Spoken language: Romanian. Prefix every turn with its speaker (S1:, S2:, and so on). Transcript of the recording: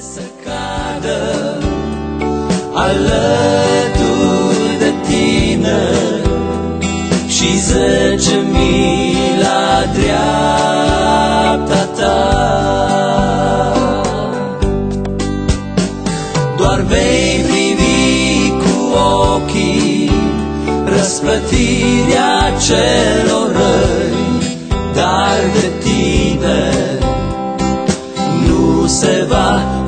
S1: să cadă alături de tine și 10.000 la dreapta ta. Doar vei privi cu ochii răsplătirea celor răi, dar de tine nu se va